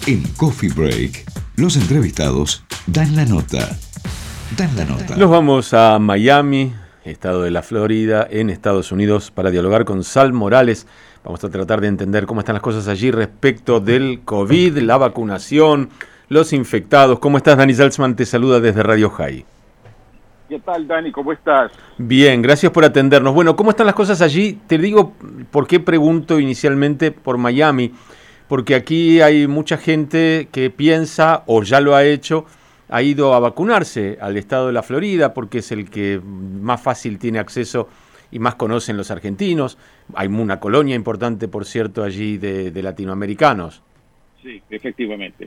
En Coffee Break, los entrevistados dan la nota. Nos vamos a Miami, estado de la Florida, en Estados Unidos, para dialogar con Sal Morales. Vamos a tratar de entender cómo están las cosas allí respecto del COVID, la vacunación, los infectados. ¿Cómo estás, Dani Salzman? Te saluda desde Radio High. ¿Qué tal, Dani? ¿Cómo estás? Bien, gracias por atendernos. Bueno, ¿cómo están las cosas allí? Te digo por qué pregunto inicialmente por Miami, porque aquí hay mucha gente que piensa, o ya lo ha hecho, ha ido a vacunarse al estado de la Florida, porque es el que más fácil tiene acceso y más conocen los argentinos. Hay una colonia importante, por cierto, allí de latinoamericanos. Sí, efectivamente.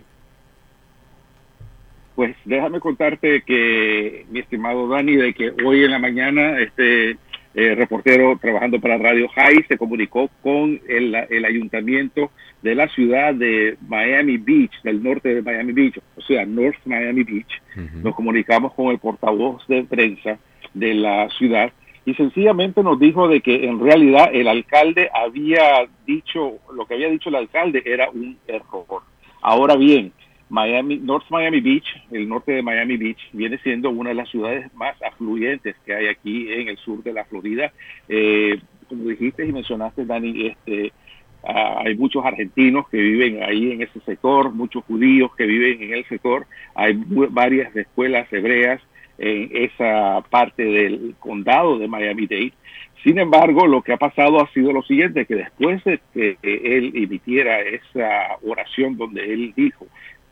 Pues déjame contarte que, mi estimado Dani, de que hoy en la mañana reportero trabajando para Radio High se comunicó con el ayuntamiento de la ciudad de Miami Beach, del norte de Miami Beach, o sea, North Miami Beach. Uh-huh. Nos comunicamos con el portavoz de prensa de la ciudad y sencillamente nos dijo de que en realidad el alcalde había dicho, lo que había dicho el alcalde era un error. Ahora bien, North Miami Beach, el norte de Miami Beach, viene siendo una de las ciudades más afluentes que hay aquí en el sur de la Florida. Como dijiste y mencionaste, Dani, hay muchos argentinos que viven ahí en ese sector, muchos judíos que viven en el sector. Hay varias escuelas hebreas en esa parte del condado de Miami-Dade. Sin embargo, lo que ha pasado ha sido lo siguiente, que después de que él emitiera esa oración donde él dijo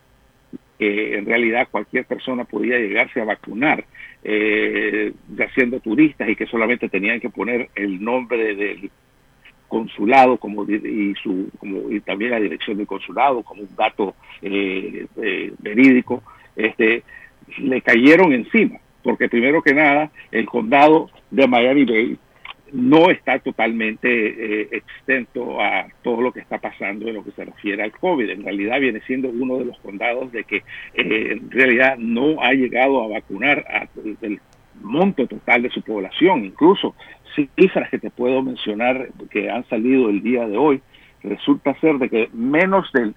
que en realidad cualquier persona podía llegarse a vacunar, ya siendo turistas, y que solamente tenían que poner el nombre del consulado y también la dirección del consulado como un dato verídico, le cayeron encima, porque primero que nada el condado de Miami-Dade no está totalmente exento a todo lo que está pasando en lo que se refiere al COVID. En realidad viene siendo uno de los condados de que en realidad no ha llegado a vacunar el monto total de su población. Incluso cifras que te puedo mencionar que han salido el día de hoy, resulta ser de que menos del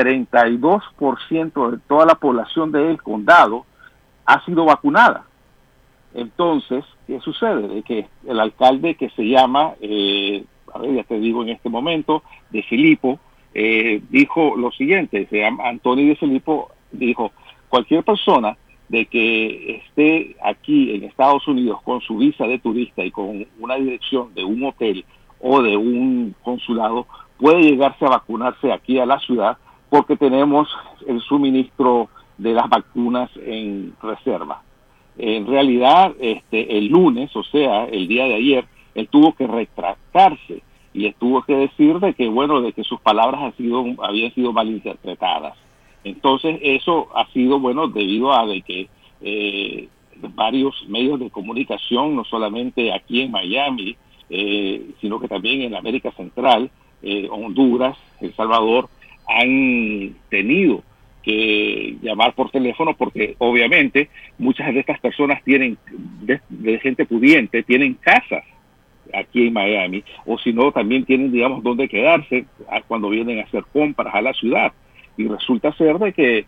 32% de toda la población del condado ha sido vacunada. Entonces, ¿qué sucede? De que el alcalde, que se llama, ya te digo en este momento, De Filippo, dijo lo siguiente, se llama Anthony De Filippo, dijo: cualquier persona de que esté aquí en Estados Unidos con su visa de turista y con una dirección de un hotel o de un consulado, puede llegarse a vacunarse aquí a la ciudad, porque tenemos el suministro de las vacunas en reserva. En realidad, el lunes, o sea, el día de ayer, él tuvo que retractarse y tuvo que decir de que sus palabras habían sido malinterpretadas. Entonces, eso ha sido, debido a de que varios medios de comunicación, no solamente aquí en Miami, sino que también en América Central, Honduras, El Salvador, han tenido que llamar por teléfono, porque obviamente muchas de estas personas tienen, de gente pudiente, tienen casas aquí en Miami, o si no, también tienen, digamos, dónde quedarse cuando vienen a hacer compras a la ciudad. Y resulta ser de que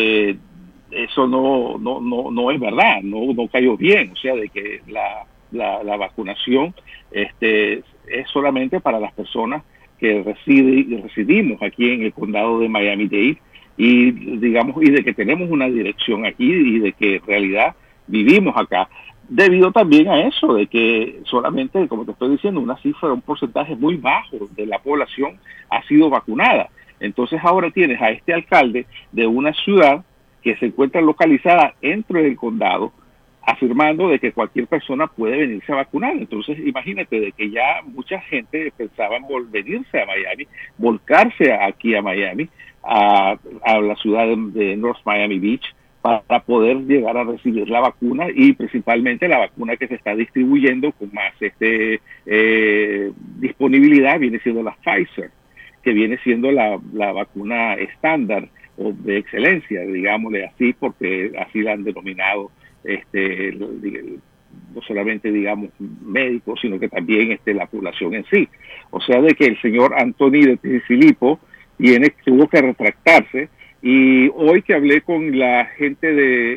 eso no es verdad, no cayó bien, o sea, de que la vacunación es solamente para las personas que residimos aquí en el condado de Miami-Dade, y de que tenemos una dirección aquí y de que en realidad vivimos acá, debido también a eso, de que solamente, como te estoy diciendo, un porcentaje muy bajo de la población ha sido vacunada. Entonces ahora tienes a este alcalde de una ciudad que se encuentra localizada dentro del condado, afirmando de que cualquier persona puede venirse a vacunar. Entonces imagínate de que ya mucha gente pensaba en venirse a Miami, volcarse aquí a Miami, a la ciudad de North Miami Beach, para poder llegar a recibir la vacuna, y principalmente la vacuna que se está distribuyendo con más disponibilidad viene siendo la Pfizer, que viene siendo la vacuna estándar o de excelencia, digámosle así, porque así la han denominado no solamente, digamos, médicos, sino que también la población en sí. O sea, de que el señor Anthony De Filippo tuvo que retractarse Y hoy que hablé con la gente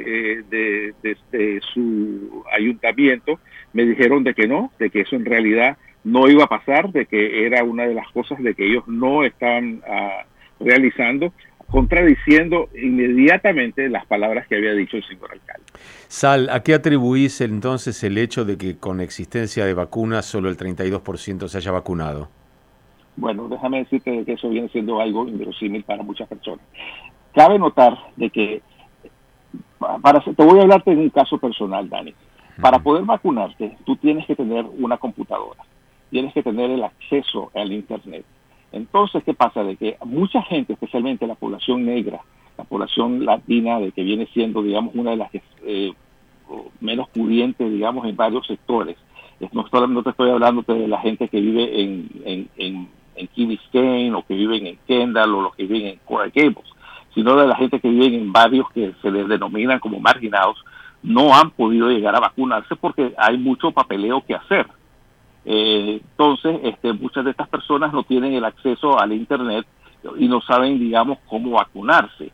de su ayuntamiento, me dijeron de que no, de que eso en realidad no iba a pasar, de que era una de las cosas de que ellos no estaban realizando, contradiciendo inmediatamente las palabras que había dicho el señor alcalde. Sal, ¿a qué atribuís entonces el hecho de que con existencia de vacunas solo el 32% se haya vacunado? Bueno, déjame decirte que eso viene siendo algo inverosímil para muchas personas. Cabe notar de que, te voy a hablarte de un caso personal, Dani. Para poder vacunarte, tú tienes que tener una computadora, tienes que tener el acceso al Internet. Entonces, ¿qué pasa? De que mucha gente, especialmente la población negra, la población latina, de que viene siendo, digamos, una de las menos pudientes, digamos, en varios sectores. No te estoy hablando de la gente que vive en Key Biscayne, o que viven en Kendall, o los que viven en Coral Gables, sino de la gente que vive en barrios que se les denominan como marginados, no han podido llegar a vacunarse porque hay mucho papeleo que hacer. Entonces, muchas de estas personas no tienen el acceso al Internet y no saben, digamos, cómo vacunarse.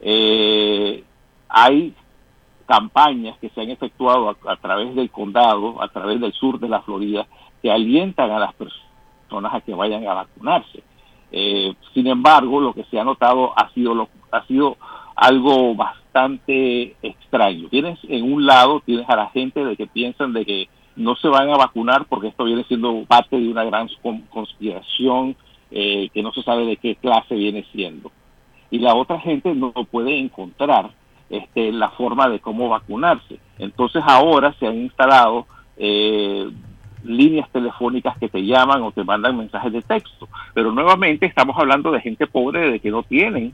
Hay campañas que se han efectuado a través del condado, a través del sur de la Florida, que alientan a las personas a que vayan a vacunarse. Sin embargo, lo que se ha notado ha sido algo bastante extraño. En un lado tienes a la gente de que piensan de que no se van a vacunar porque esto viene siendo parte de una gran conspiración que no se sabe de qué clase viene siendo. Y la otra gente no puede encontrar la forma de cómo vacunarse. Entonces ahora se han instalado líneas telefónicas que te llaman o te mandan mensajes de texto. Pero nuevamente estamos hablando de gente pobre de que no tienen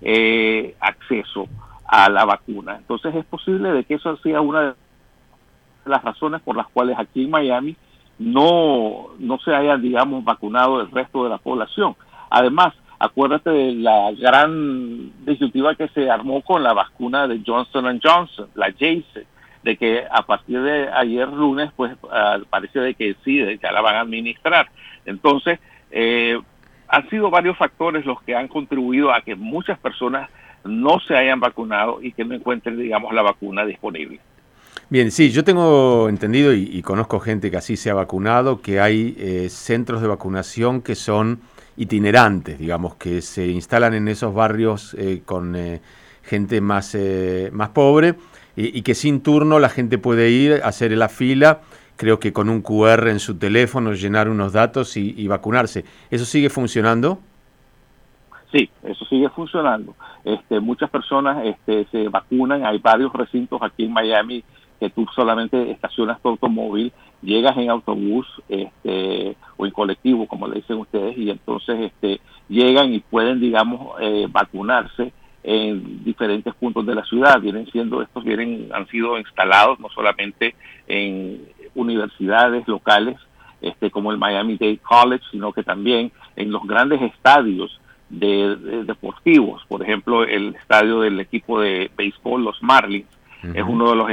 acceso a la vacuna. Entonces es posible de que eso sea una de las razones por las cuales aquí en Miami no se hayan, digamos, vacunado el resto de la población. Además, acuérdate de la gran disyuntiva que se armó con la vacuna de Johnson & Johnson, la Janssen, de que a partir de ayer lunes, pues parece de que sí, de que ya la van a administrar. Entonces, han sido varios factores los que han contribuido a que muchas personas no se hayan vacunado y que no encuentren, digamos, la vacuna disponible. Bien, sí, yo tengo entendido y conozco gente que así se ha vacunado, que hay centros de vacunación que son itinerantes, digamos, que se instalan en esos barrios con gente más pobre y que sin turno la gente puede ir a hacer la fila, creo que con un QR en su teléfono, llenar unos datos y vacunarse. ¿Eso sigue funcionando? Sí, eso sigue funcionando. Muchas personas se vacunan. Hay varios recintos aquí en Miami que tú solamente estacionas tu automóvil, llegas en autobús o en colectivo, como le dicen ustedes, y entonces llegan y pueden, digamos, vacunarse en diferentes puntos de la ciudad. Han sido instalados no solamente en universidades locales, como el Miami-Dade College, sino que también en los grandes estadios deportivos. Por ejemplo, el estadio del equipo de béisbol, los Marlins, es uno de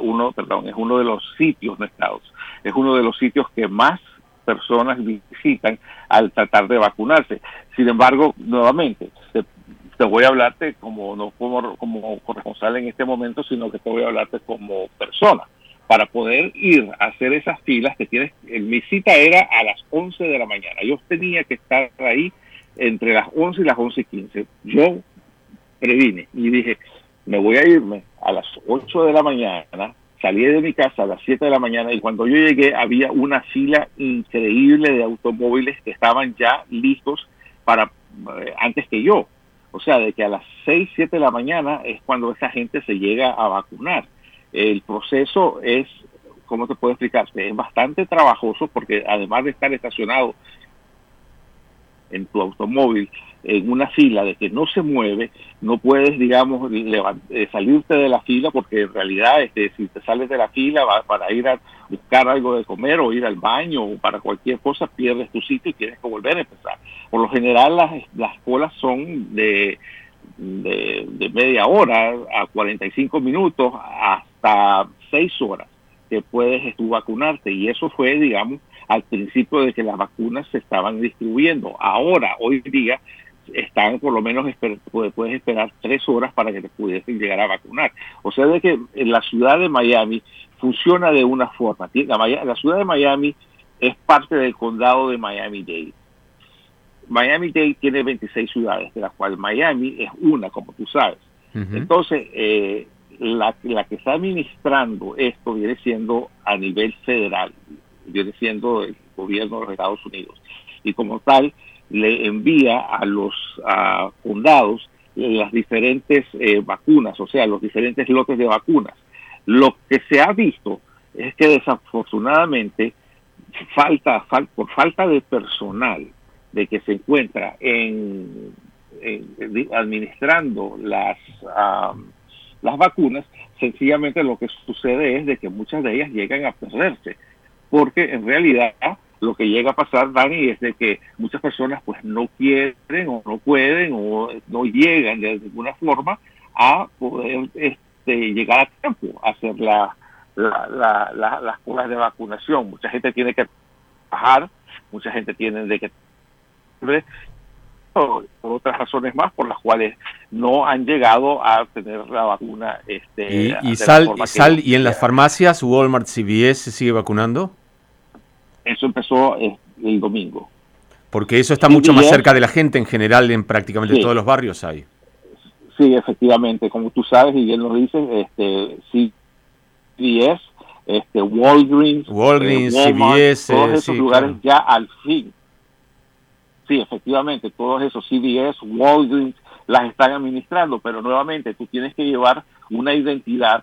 los sitios que más personas visitan al tratar de vacunarse. Sin embargo, nuevamente, te voy a hablarte no como corresponsal en este momento, sino que te voy a hablarte como persona. Para poder ir a hacer esas filas que tienes, mi cita era a las 11 de la mañana. Yo tenía que estar ahí entre las 11 y las 11:15. Yo previne y dije, me voy a irme a las 8 de la mañana, salí de mi casa a las 7 de la mañana y cuando yo llegué había una fila increíble de automóviles que estaban ya listos para antes que yo. O sea, de que a las 6, 7 de la mañana es cuando esa gente se llega a vacunar. El proceso es, ¿cómo te puedo explicar? Es bastante trabajoso porque además de estar estacionado en tu automóvil en una fila de que no se mueve, no puedes, digamos, salirte de la fila porque en realidad si te sales de la fila para ir a buscar algo de comer o ir al baño o para cualquier cosa, pierdes tu sitio y tienes que volver a empezar. Por lo general las colas son de media hora a 45 minutos hasta 6 horas que puedes tú vacunarte, y eso fue, digamos, al principio de que las vacunas se estaban distribuyendo. Ahora, hoy día, están por lo menos, puedes esperar 3 horas para que te pudiesen llegar a vacunar. O sea, de que en la ciudad de Miami funciona de una forma. La ciudad de Miami es parte del condado de Miami-Dade. Miami-Dade tiene 26 ciudades, de las cuales Miami es una, como tú sabes. Entonces, la que está administrando esto viene siendo a nivel federal, viene siendo el gobierno de los Estados Unidos. Y como tal, le envía a los condados las diferentes vacunas, o sea, los diferentes lotes de vacunas. Lo que se ha visto es que desafortunadamente por falta de personal de que se encuentra administrando las vacunas, sencillamente lo que sucede es de que muchas de ellas llegan a perderse, porque en realidad lo que llega a pasar, Dani, es de que muchas personas pues no quieren o no pueden o no llegan de alguna forma a poder llegar a tiempo a hacer las curas de vacunación. Mucha gente tiene que trabajar, mucha gente tiene de que por otras razones más por las cuales no han llegado a tener la vacuna. ¿Y en las farmacias, Walmart, CVS, se sigue vacunando? Eso empezó el domingo. Porque eso está mucho más cerca de la gente en general, en prácticamente todos los barrios hay. Sí, efectivamente, como tú sabes y bien lo dices, CVS, Walgreens, Walmart, CVS, todos esos lugares ya al fin. Sí, efectivamente, todos esos CVS, Walgreens, las están administrando, pero nuevamente tú tienes que llevar una identidad.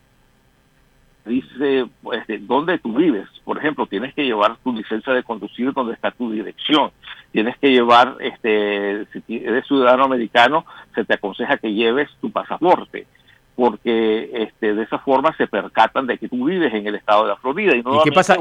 Dice dónde tú vives. Por ejemplo, tienes que llevar tu licencia de conducir donde está tu dirección. Tienes que llevar, si eres ciudadano americano, se te aconseja que lleves tu pasaporte, porque de esa forma se percatan de que tú vives en el estado de la Florida. ¿Y qué pasa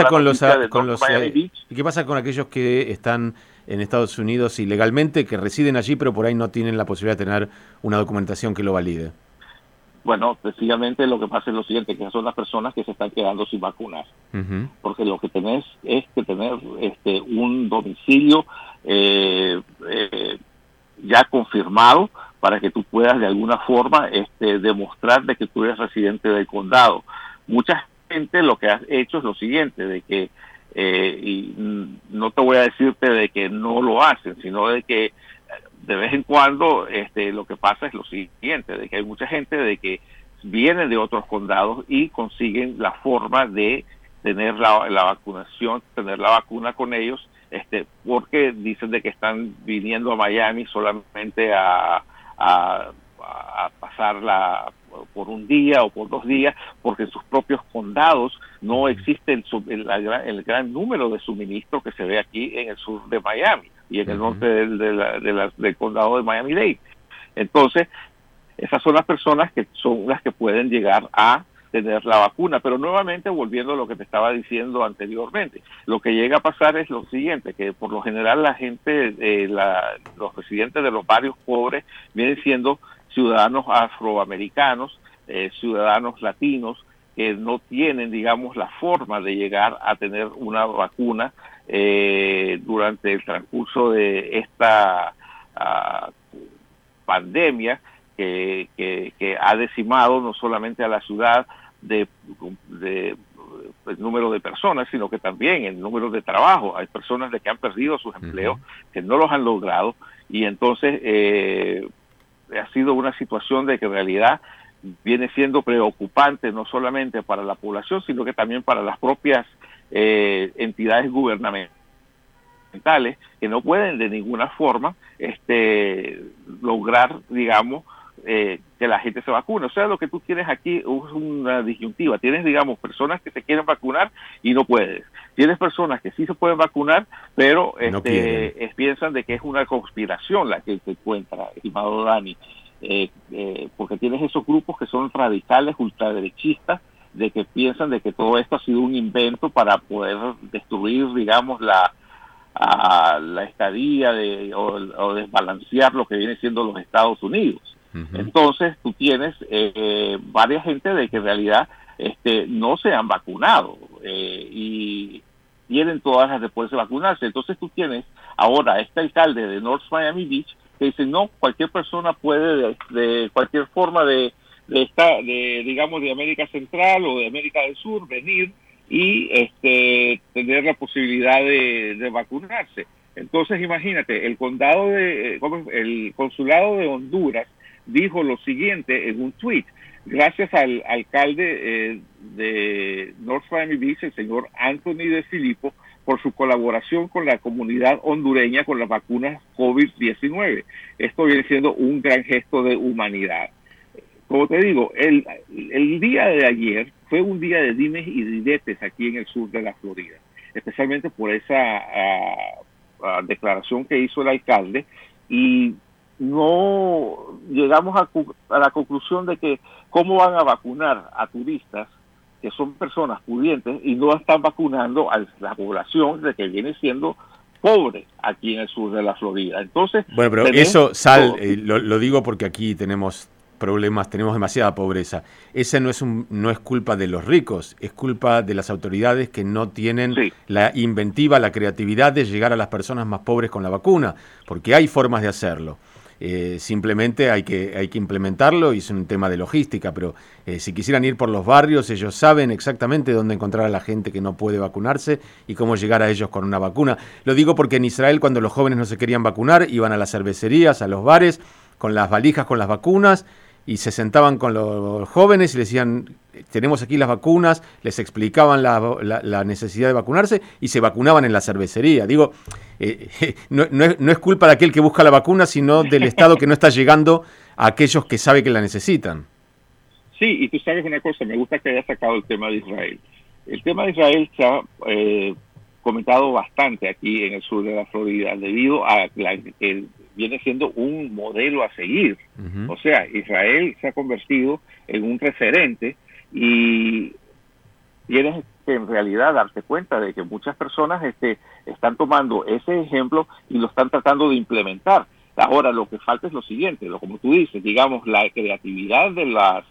con aquellos que están en Estados Unidos ilegalmente, que residen allí, pero por ahí no tienen la posibilidad de tener una documentación que lo valide? Bueno, precisamente lo que pasa es lo siguiente, que son las personas que se están quedando sin vacunas. Porque lo que tenés es que tener un domicilio ya confirmado para que tú puedas de alguna forma demostrar de que tú eres residente del condado. Mucha gente lo que ha hecho es lo siguiente, de que y no te voy a decirte de que no lo hacen, sino de que de vez en cuando lo que pasa es lo siguiente, de que hay mucha gente de que viene de otros condados y consiguen la forma de tener la vacunación, tener la vacuna con ellos, porque dicen de que están viniendo a Miami solamente a pasarla por un día o por 2 días, porque en sus propios condados no existe el gran número de suministro que se ve aquí en el sur de Miami y en el norte del condado de Miami-Dade. Entonces, esas son las personas que son las que pueden llegar a tener la vacuna. Pero nuevamente, volviendo a lo que te estaba diciendo anteriormente, lo que llega a pasar es lo siguiente, que por lo general la gente, los residentes de los barrios pobres vienen siendo ciudadanos afroamericanos, ciudadanos latinos, que no tienen, digamos, la forma de llegar a tener una vacuna durante el transcurso de esta pandemia que ha decimado no solamente a la ciudad de el número de personas, sino que también el número de trabajo. Hay personas que han perdido sus empleos, que no los han logrado, y entonces ha sido una situación de que en realidad viene siendo preocupante no solamente para la población, sino que también para las propias entidades gubernamentales, que no pueden de ninguna forma lograr, digamos, que la gente se vacune. O sea, lo que tú tienes aquí es una disyuntiva. Tienes, digamos, personas que se quieren vacunar y no puedes. Tienes personas que sí se pueden vacunar, pero no piensan de que es una conspiración la que se encuentra, estimado Dani. Porque tienes esos grupos que son radicales, ultraderechistas, de que piensan de que todo esto ha sido un invento para poder destruir, digamos, la estadía o desbalancear lo que viene siendo los Estados Unidos. Entonces tú tienes varias gente de que en realidad no se han vacunado y tienen todas las de poderse vacunarse. Entonces tú tienes ahora este alcalde de North Miami Beach que dice, no, cualquier persona puede de cualquier forma digamos, de América Central o de América del Sur venir y tener la posibilidad de vacunarse. Entonces imagínate, el consulado de Honduras dijo lo siguiente en un tweet: gracias al alcalde de North Miami Beach, el señor Anthony de Filippo, por su colaboración con la comunidad hondureña con las vacunas COVID-19. Esto viene siendo un gran gesto de humanidad. Como te digo, el día de ayer fue un día de dimes y diretes aquí en el sur de la Florida, especialmente por esa declaración que hizo el alcalde, y no llegamos a la conclusión de que cómo van a vacunar a turistas que son personas pudientes y no están vacunando a la población de que viene siendo pobre aquí en el sur de la Florida. Entonces, bueno, pero eso, Sal, lo digo porque aquí tenemos problemas, tenemos demasiada pobreza. Esa no es culpa de los ricos, es culpa de las autoridades que no tienen la inventiva, la creatividad de llegar a las personas más pobres con la vacuna, porque hay formas de hacerlo. Simplemente hay que implementarlo, y es un tema de logística, pero si quisieran ir por los barrios, ellos saben exactamente dónde encontrar a la gente que no puede vacunarse y cómo llegar a ellos con una vacuna. Lo digo porque en Israel, cuando los jóvenes no se querían vacunar, iban a las cervecerías, a los bares, con las valijas con las vacunas, y se sentaban con los jóvenes y les decían, tenemos aquí las vacunas, les explicaban la necesidad de vacunarse y se vacunaban en la cervecería. Digo, no es culpa de aquel que busca la vacuna, sino del Estado que no está llegando a aquellos que sabe que la necesitan. Sí, y tú sabes una cosa, me gusta que hayas sacado el tema de Israel. El tema de Israel se ha comentado bastante aquí en el sur de la Florida, debido a que viene siendo un modelo a seguir. Uh-huh. O sea, Israel se ha convertido en un referente, y tienes que en realidad darte cuenta de que muchas personas están tomando ese ejemplo y lo están tratando de implementar. Ahora lo que falta es lo siguiente, como tú dices, digamos, la creatividad de las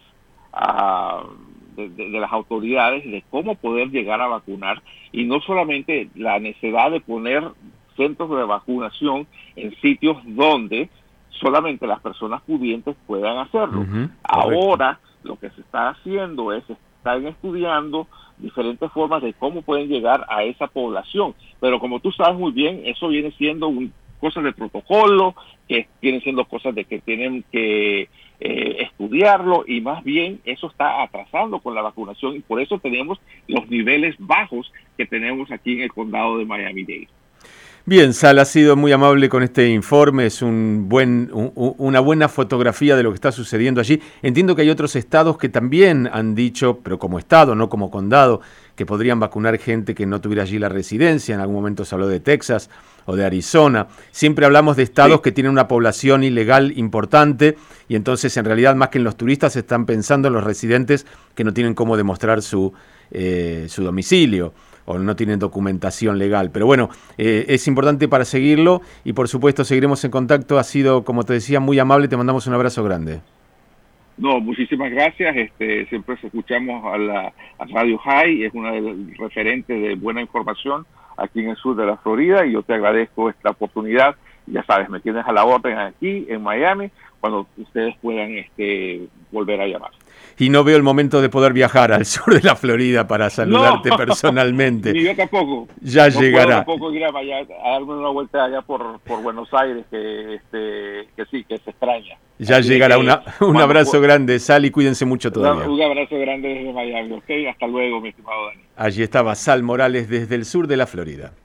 de las autoridades de cómo poder llegar a vacunar, y no solamente la necesidad de poner centros de vacunación en sitios donde solamente las personas pudientes puedan hacerlo. Uh-huh, ahora lo que se está haciendo es, están estudiando diferentes formas de cómo pueden llegar a esa población, pero como tú sabes muy bien, eso viene siendo cosas de protocolo, que vienen siendo cosas de que tienen que estudiarlo, y más bien eso está atrasando con la vacunación, y por eso tenemos los niveles bajos que tenemos aquí en el condado de Miami-Dade. Bien, Sal, ha sido muy amable con este informe, es una buena fotografía de lo que está sucediendo allí. Entiendo que hay otros estados que también han dicho, pero como estado, no como condado, que podrían vacunar gente que no tuviera allí la residencia. En algún momento se habló de Texas o de Arizona. Siempre hablamos de estados que tienen una población ilegal importante, y entonces en realidad más que en los turistas están pensando en los residentes que no tienen cómo demostrar su domicilio o no tienen documentación legal. Pero bueno, es importante para seguirlo, y por supuesto seguiremos en contacto. Ha sido, como te decía, muy amable, te mandamos un abrazo grande. No, muchísimas gracias. Siempre escuchamos a Radio High, es una de las referentes de buena información aquí en el sur de la Florida, y yo te agradezco esta oportunidad. Ya sabes, me tienes a la orden aquí en Miami cuando ustedes puedan volver a llamar. Y no veo el momento de poder viajar al sur de la Florida para saludarte personalmente. Ni yo tampoco. Ya llegará. Puedo tampoco ir a darme una vuelta allá por Buenos Aires, que sí, que se extraña. Ya así llegará. Un abrazo grande, Sal, y cuídense mucho todavía. Un abrazo grande desde Miami, ¿ok? Hasta luego, mi estimado Dani. Allí estaba Sal Morales desde el sur de la Florida.